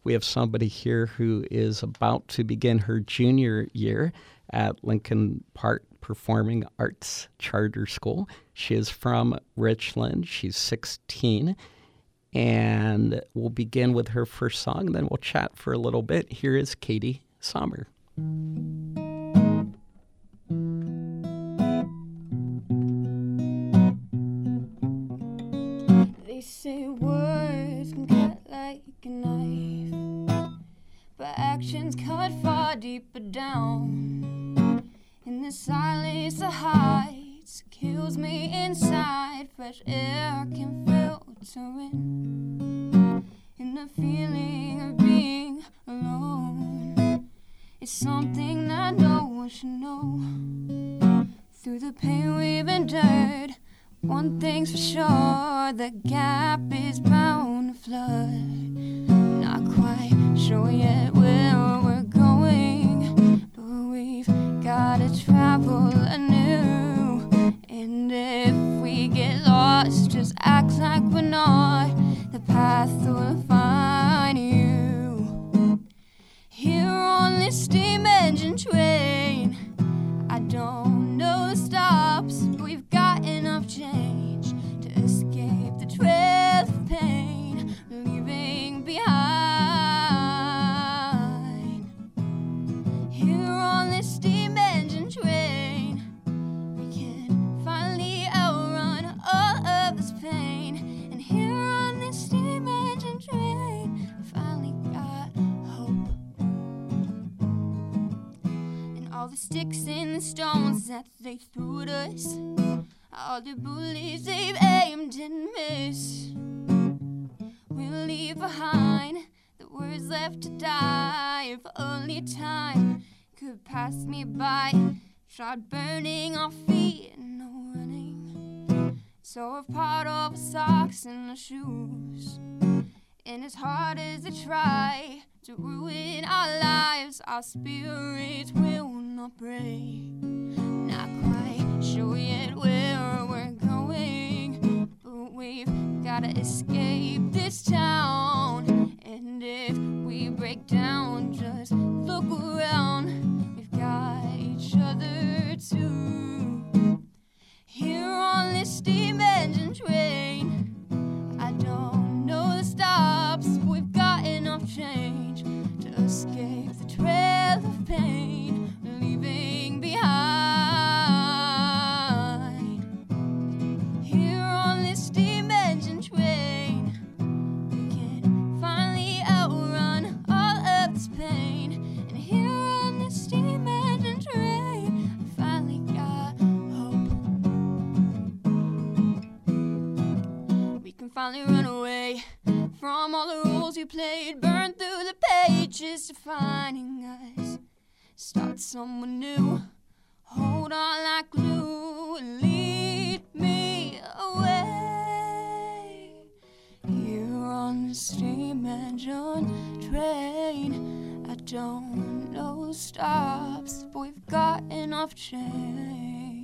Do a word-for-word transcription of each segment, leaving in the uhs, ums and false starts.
We have somebody here who is about to begin her junior year at Lincoln Park Performing Arts Charter School. She is from Richland. She's sixteen. And we'll begin with her first song, and then we'll chat for a little bit. Here is Katie Sommer. They say words can cut like a knife, but actions cut far deeper down. In the silence that hides, kills me inside. Fresh air can filter in, in the feeling of being alone. It's something that no one should know. Through the pain we've endured, one thing's for sure, the gap is bound to flood. Not quite sure yet where we're going, but we've gotta travel anew. And if we get lost, just act like we're not. The path will find you. Here on this steam engine train, I don't know the stops, but we've got enough change to escape the trail of pain, leaving behind. Here on this steam engine train, we can finally outrun all of this pain. And here on this steam engine train, I finally got hope. And all the sticks and the stones that they threw at us, all the bullets they've aimed and missed, we'll leave behind the words left to die. If only time could pass me by. Tried burning our feet and no running, so I've part of our socks and our shoes. And as hard as they try to ruin our lives, our spirits will not break. Not quite sure yet where we're going, but we've gotta escape this town. And if we break down, just look around. We've got each other too. Here on this steam engine train, I don't know the stops, but we've got enough change to escape the trail of pain, leaving behind. Here on this steam engine train, we can finally outrun all of this pain. And here on this steam engine train, I finally got hope. We can finally run away from all the roles we played, burn through the pages defining us, start someone new, hold on like glue and lead me away. Here on the steam engine train, I don't know the stops, but we've got enough change.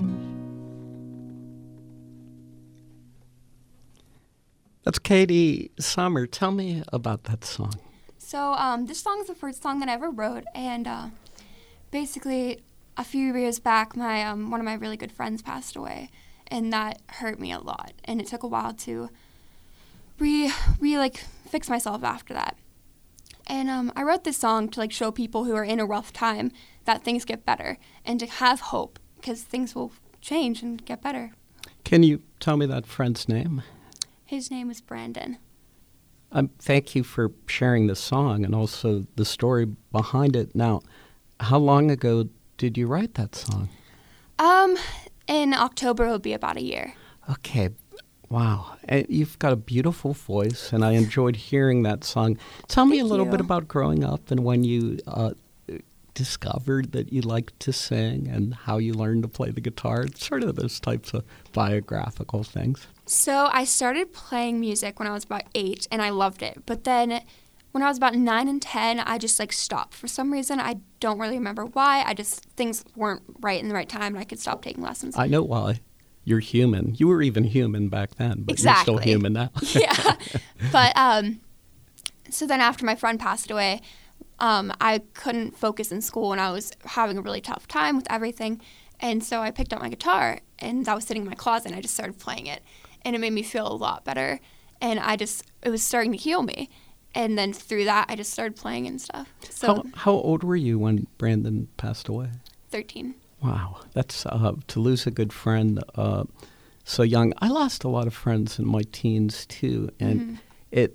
That's Katie Sommer. Tell me about that song. So um, this song is the first song that I ever wrote, and uh, basically a few years back, my um, one of my really good friends passed away, and that hurt me a lot. And it took a while to re, re like fix myself after that. And um, I wrote this song to like show people who are in a rough time that things get better, and to have hope, because things will change and get better. Can you tell me that friend's name? His name is Brandon. Um, thank you for sharing the song and also the story behind it. Now, how long ago did you write that song? Um, in October, it'll be about a year. Okay. Wow. And you've got a beautiful voice, and I enjoyed hearing that song. Tell me Thank a little you. bit about growing up and when you uh, discovered that you liked to sing and how you learned to play the guitar, sort of those types of biographical things. So I started playing music when I was about eight, and I loved it. But then when I was about nine and ten, I just like stopped. For some reason, I don't really remember why. I just, things weren't right in the right time, and I could stop taking lessons. I know why. You're human. You were even human back then, but Exactly. You're still human now. Yeah. But um, So then after my friend passed away, um, I couldn't focus in school, and I was having a really tough time with everything. And so I picked up my guitar, and I was sitting in my closet, and I just started playing it. And it made me feel a lot better. And I just, it was starting to heal me. And then through that, I just started playing and stuff. So How, how old were you when Brandon passed away? thirteen. Wow. That's, uh, to lose a good friend uh, so young. I lost a lot of friends in my teens, too. And Mm-hmm. it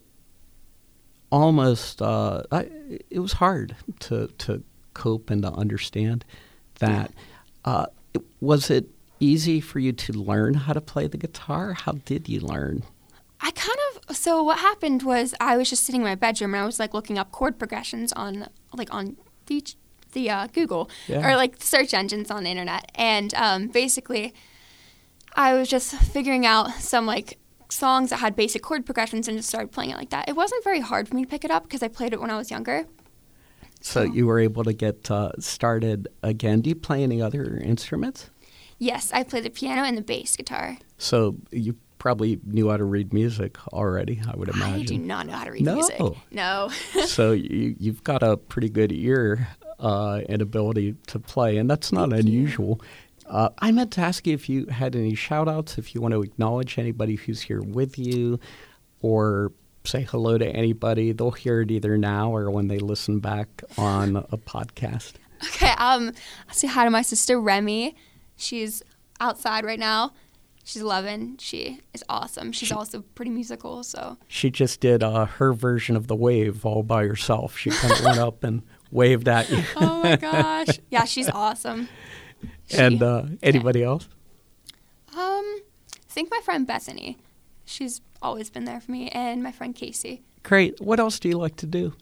almost, uh, I, it was hard to, to cope and to understand that. Uh, was it easy for you to learn how to play the guitar? How did you learn? I kind of, so what happened was I was just sitting in my bedroom, and I was like looking up chord progressions on, like on the, the uh, Google, Yeah. or like search engines on the internet. And um, basically, I was just figuring out some like songs that had basic chord progressions and just started playing it like that. It wasn't very hard for me to pick it up because I played it when I was younger. So you were able to get uh, started again. Do you play any other instruments? Yes, I play the piano and the bass guitar. So you probably knew how to read music already, I would imagine. I do not know how to read No. music. No. So you, you've got a pretty good ear uh, and ability to play, and that's not Thank unusual. Uh, I meant to ask you if you had any shout-outs, if you want to acknowledge anybody who's here with you, or say hello to anybody. They'll hear it either now or when they listen back on a podcast. Okay, um, I'll say hi to my sister, Remy. She's outside right now. She's eleven. She is awesome. She's also pretty musical, so. She just did uh, her version of the wave all by herself. She kind of went up and waved at you. Oh, my gosh. Yeah, she's awesome. She, And uh, anybody yeah. else? Um, I think my friend Bethany. She's always been there for me, and my friend Casey. Great. What else do you like to do?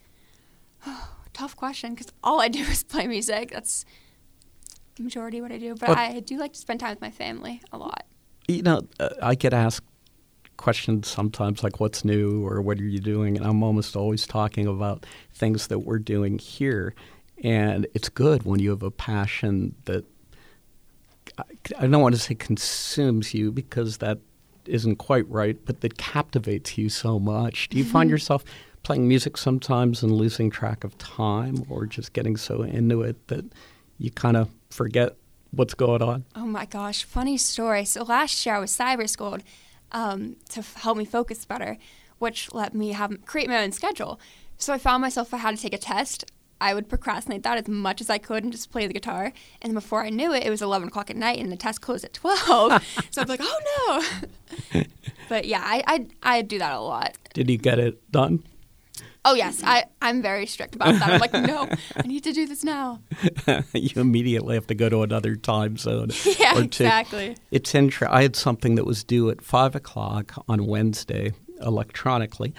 Tough question, because all I do is play music. That's the majority of what I do. But Well- I do like to spend time with my family a lot. You know, uh, I get asked questions sometimes like, what's new or what are you doing? And I'm almost always talking about things that we're doing here. And it's good when you have a passion that, I don't want to say consumes you because that isn't quite right, but that captivates you so much. Do you find yourself playing music sometimes and losing track of time, or just getting so into it that you kind of forget what's going on? Oh my gosh, funny story. So last year I was cyber schooled um, to f- help me focus better, which let me have create my own schedule. So I found myself if I had to take a test, I would procrastinate that as much as I could and just play the guitar. And then before I knew it, it was eleven o'clock at night and the test closed at twelve. So I'd be like, oh no. But yeah, I, I I do that a lot. Did you get it done? Oh yes, I, I'm very strict about that. I'm like, no, I need to do this now. You immediately have to go to another time zone. Yeah, or two. exactly. It's interesting. I had something that was due at five o'clock on Wednesday electronically,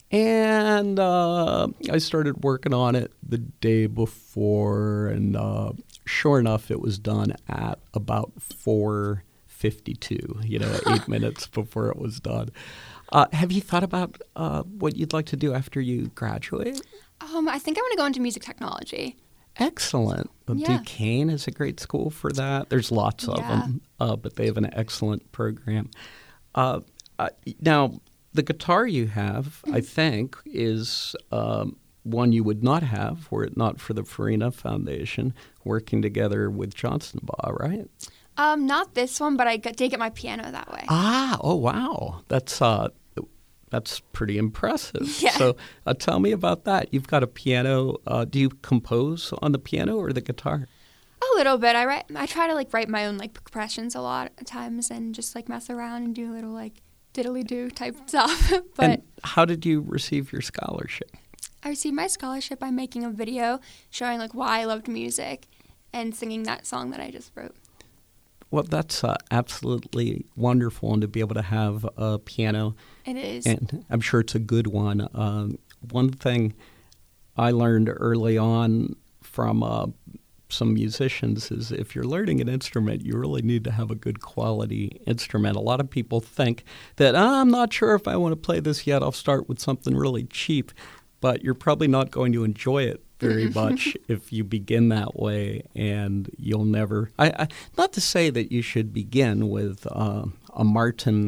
and uh, I started working on it the day before, and uh, sure enough, it was done at about four fifty-two, you know, eight minutes before it was done. Uh, have you thought about uh, what you'd like to do after you graduate? Um, I think I want to go into music technology. Excellent. Well, Yeah. Duquesne is a great school for that. There's lots of Yeah. them, uh, but they have an excellent program. Uh, uh, now, the guitar you have, I think, is um, one you would not have were it not for the Farina Foundation working together with Johnston Baugh, right? Um, not this one, but I got, did get my piano that way. Ah, oh wow, that's uh, that's pretty impressive. Yeah. So uh, tell me about that. You've got a piano. Uh, do you compose on the piano or the guitar? A little bit. I write. I try to like write my own like progressions a lot of times and just like mess around and do a little like diddly do type stuff. But And how did you receive your scholarship? I received my scholarship by making a video showing like why I loved music and singing that song that I just wrote. Well, that's uh, absolutely wonderful, and to be able to have a piano, It is. and I'm sure it's a good one. Um, one thing I learned early on from uh, some musicians is if you're learning an instrument, you really need to have a good quality instrument. A lot of people think that, oh, I'm not sure if I want to play this yet. I'll start with something really cheap, but you're probably not going to enjoy it very much if you begin that way, and you'll never. I, I not to say that you should begin with uh, a Martin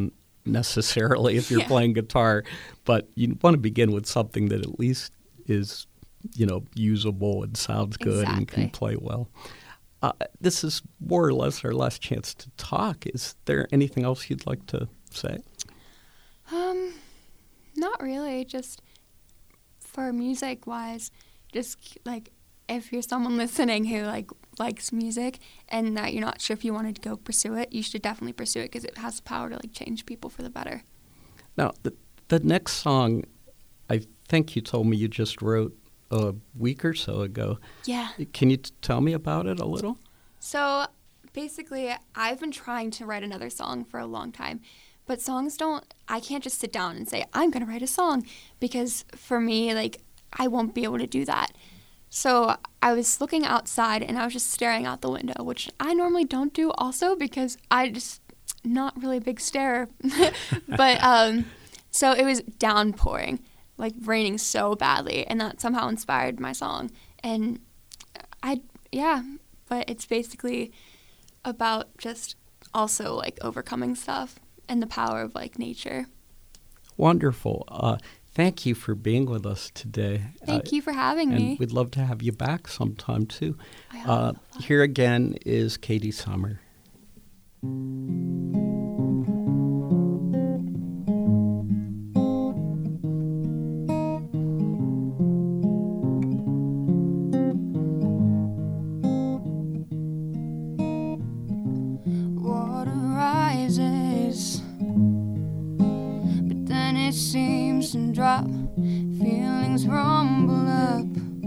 necessarily if you're Yeah. playing guitar, but you want to begin with something that at least is, you know, usable and sounds good and can Exactly. play well. Uh, this is more or less our last chance to talk. Is there anything else you'd like to say? Um, not really. Just for music wise, just like if you're someone listening who like likes music and that you're not sure if you want to go pursue it, you should definitely pursue it because it has the power to like change people for the better. Now, the, the next song, I think you told me you just wrote a week or so ago. Yeah. Can you t- tell me about it a little? So basically, I've been trying to write another song for a long time, but songs don't, I can't just sit down and say, I'm going to write a song because for me, like, I won't be able to do that. So I was looking outside and I was just staring out the window, which I normally don't do also because I just, not really a big starer. But um, so it was downpouring, like raining so badly, and that somehow inspired my song. And I, yeah, but it's basically about just also like overcoming stuff and the power of like nature. Wonderful. Uh, thank you for being with us today. Thank Uh, you for having and me. we'd love to have you back sometime too. I hope Uh, so. here again is Katie Summer. Water rises, but then it seems to drop. Feelings rumble up,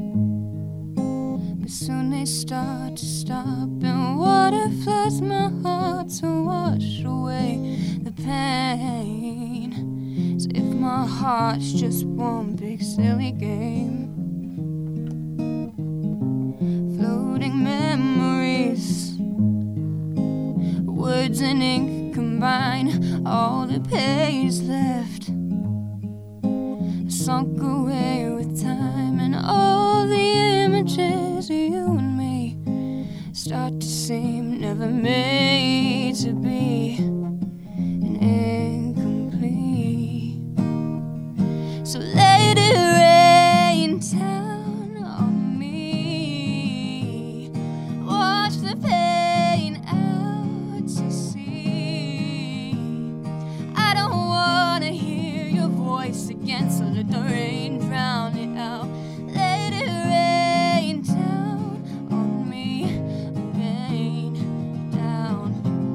but soon they start to stop. And water floods my heart to wash away the pain, as if my heart's just one big silly game. Floating memories, words and ink combine, all the pages left sunk away with time, and all the images of you and me start to seem never made to be, and incomplete. So let it rain down on me, wash the pain out to sea. I don't wanna hear your voice again, so let the rain drown it out. Let it rain down on me, rain down,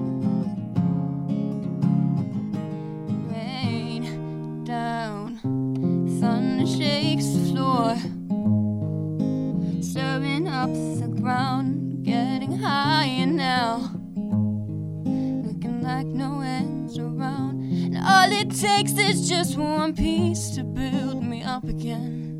rain down. Thunder shakes the floor, stirring up the ground, getting higher now, looking like no end's around. And all it takes is just one piece to build me up again.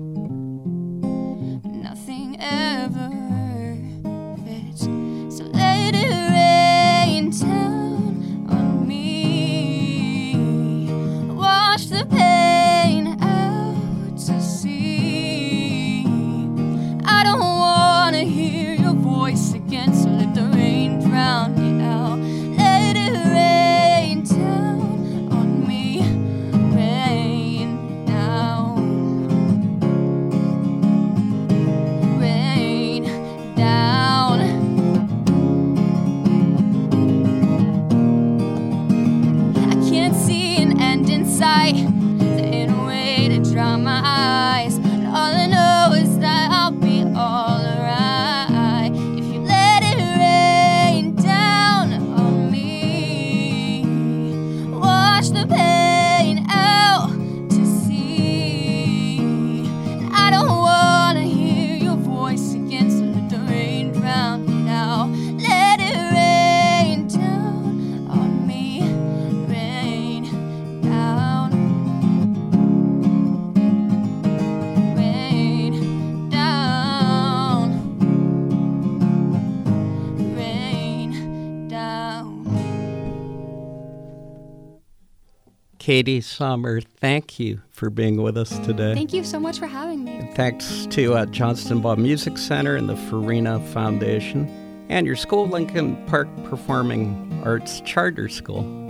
But nothing ever fits. So let it rain down on me, wash the pain out to sea. I don't wanna hear your voice again, so let the rain drown it out. Let it rain down on me, rain down, rain down. I can't see an end in sight, there ain't a way to dry my eyes, and all I know is that I'll be alright if you let it rain down on me, wash the pain out to sea. And I don't wanna hear your voice again, so let the rain drown it out. Let it rain down on me, rain down, rain down, rain down. Katie Summer, thank you for being with us today. Thank you so much for having me. Thanks to uh, Johnston Baugh Music Center and the Farina Foundation and your school, Lincoln Park Performing Arts Charter School.